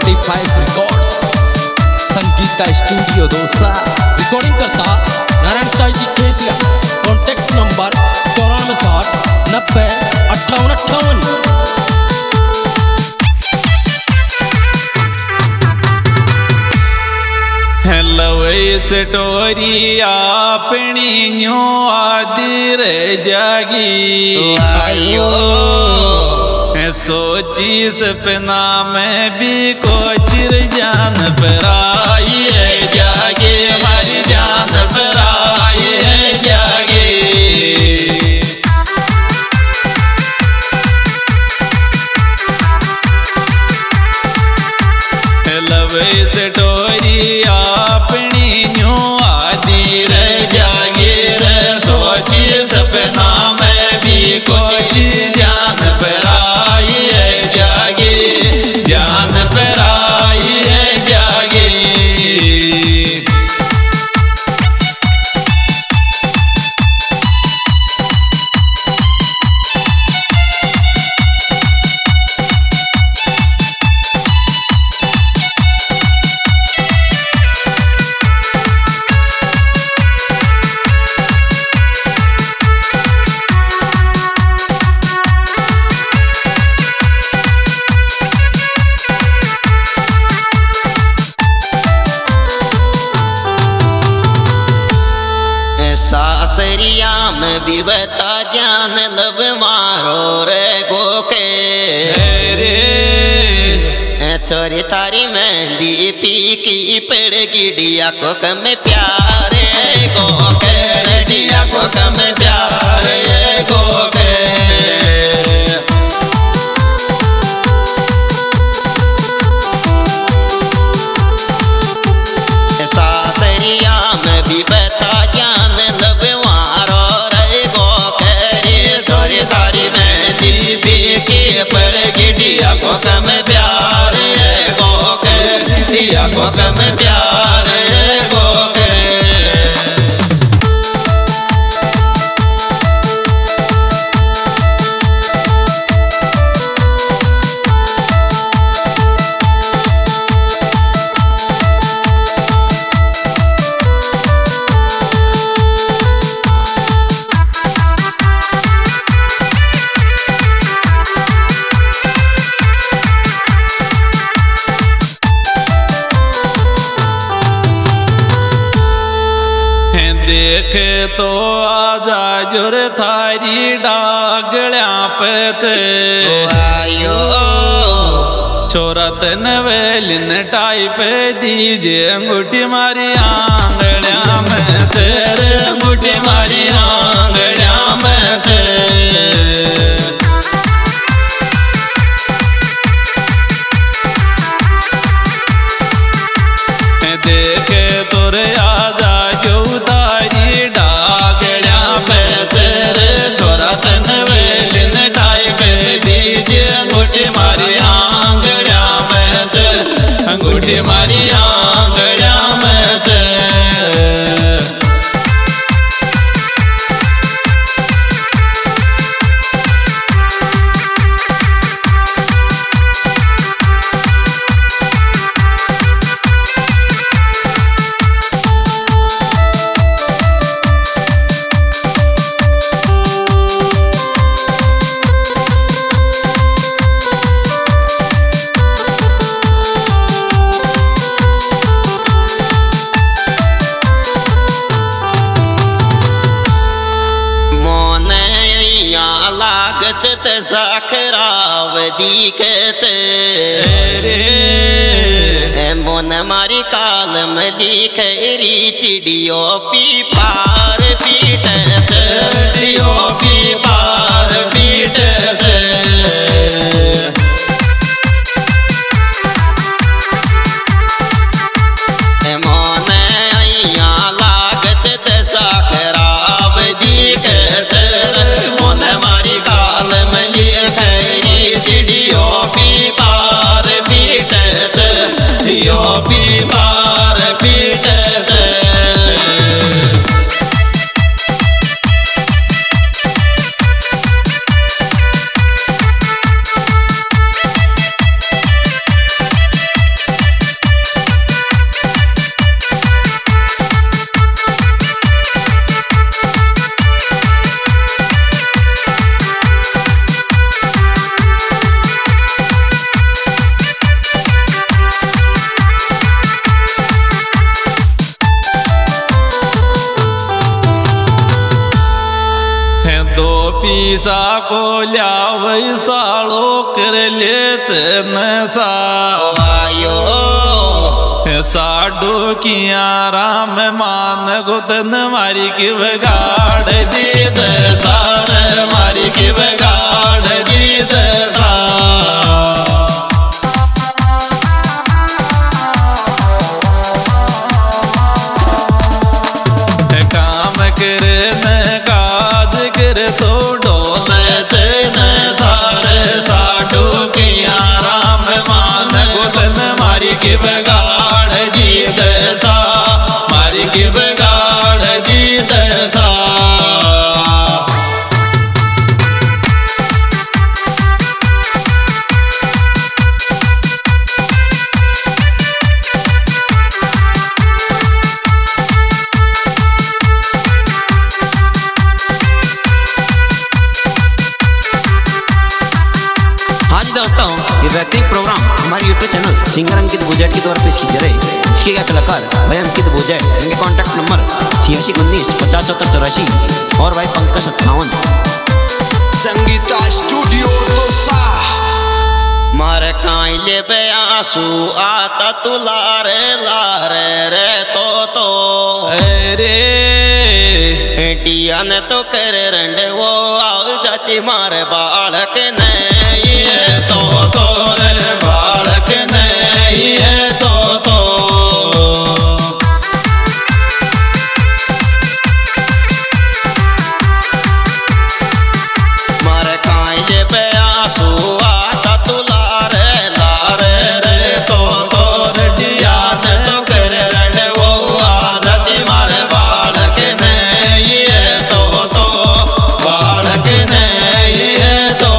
25 records Sangeeta studio Dosa recording करता नारायण साई जी केसिया। Contact number 94 60 90 58। Hello story अपनी न्यू आदिर जागी आयो सोची सपना में भी कोचिर जान पर आई है जागे हमारी जान पर आई है जागे। लव स्टोरी अपनी न्यू आदि रे जागे रे सोची सपना में भी कुछ जान पर आई है जागे जान पर आई है जागे। सासरिया में भी बता जान लब मारो रे गोके रे छोरी तारी मेहंदी पी की पेड़ गिडिया को कम प्यारे गोके डिया को कम प्यारे गोके। सासरिया में भी बता जान लब मारो रे गोके छोरी तारी मेहंदी पी की पेड़ गिडिया को कम प्यारे गोके दिया को कम प्यारे गोके। देख तो आजा जुर थारी डागल्या पे आयो छोरत नवेलिन टाइप दीजे अंगूठी मारी आंगल्या में तेरे अंगूठी मारी आंगल्या में तेरे। देखे तोर आजा जो तारी डागल्या पे तेरे छोरा तन वेलिन टाइप दीजे अंगूठी मारी आंगल्या में तेरे अंगूठी मारी आंगल्या में तेरे। लागत साखराव दीकच मोन मारी काल में लिखरी चिड़ियो पी पार पीट चिड़ियो पी पार पीट। चिड़ियों की पार पीट यो पी पार पीट। सा को ल्यावई साळो कर लेच नसा आयो साडू किया राम मान गुतन मारी की बगाड़ दीद सार मारी की बगाड़ दीद सा काम कर न काज कर तो डोल चन सार साडू किया राम मान गुतन मारी की बगाड़ दीद सा मारी की बगाड़ दीद सा हाँ जी दोस्तों, ये व्यक्तिगत प्रोग्राम हमारे YouTube चैनल सिंगर अंकित बुजेट के द्वारा पेश की जा रही है। इसके क्या कलाकार भाई अंकित बुजेट, जिनके कॉन्टैक्ट नंबर 8619 5074 और भाई पंकज 58। संगीता स्टूडियो दोसा। मार काइले पे आंसू आता तू लारे लारे रे तो अरे डिया ने तो कर रंडे वो आओ जाती मारे बालक ने ये तो रे बालक ने ये तो मारे काइले पे आंसू आता तू लारे लारे रे तो डिया ने तो कर रंडे वो आ जाती मारे बालक ने ये तो बालक ने ये तो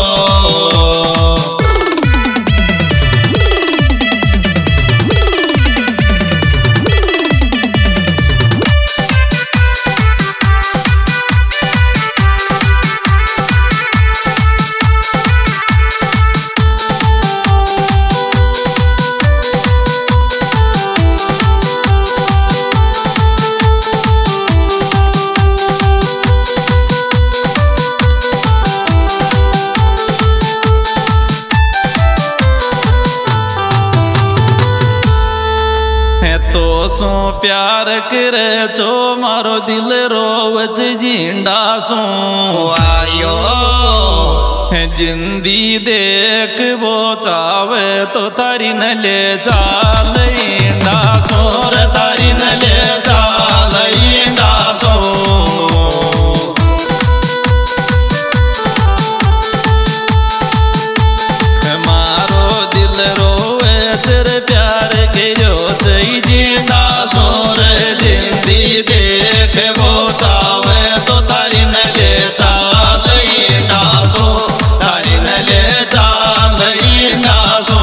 सो प्यार करे चो मारो दिल रोवच जिंडा सो आयो जिंदी देख वो चावे तो तारी न ले चाल इंडा सोर तारी न ले चाल इंडा सो मारो दिल रोवे तेरे प्यार के जो चई जिंदा सोर जिंदी देख वो चावे तो तारी न ले चाल इंडा सो तारी न ले चाल इंडा सो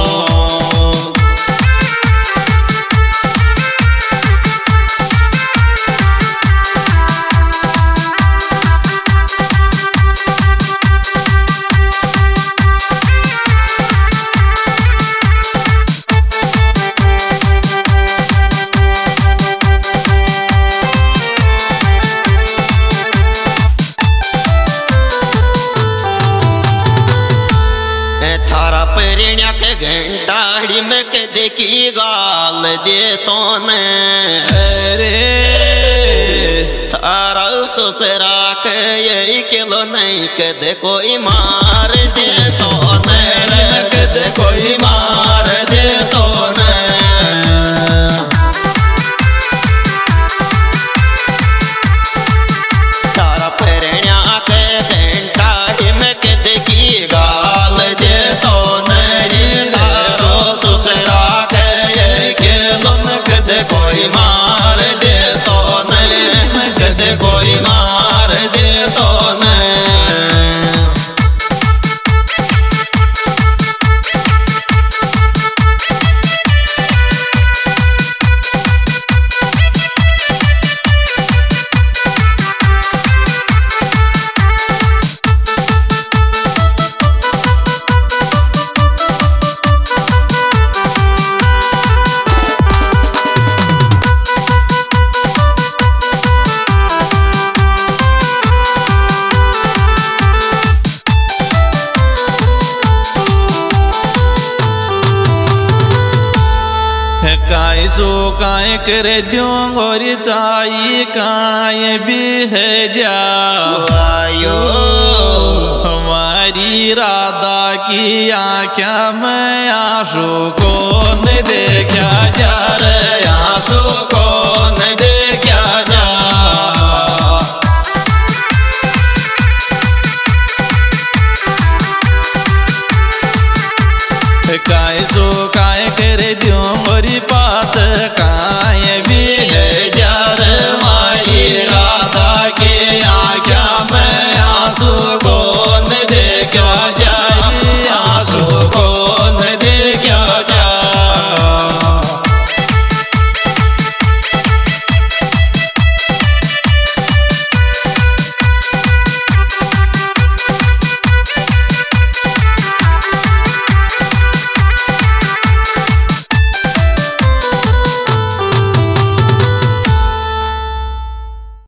थारा परिण्या के घंटाड़ी में के देखी गाल दे तो ने अरे थारा ससुरा के यही किलो नहीं के देखो मार दे तो ने के देखो मार दे तो ने तारा परिण्या के घंटाड़ी में के देखी गाल दे तो ने तारो ससुरा के यही किलो के देखो मार दे तो ने के देखो मार दे तो ने कर दूंगो रे चाई काए भी है जा आयो हमारी राधा की आँखें में आंसू को न देखा जा रे आंसू को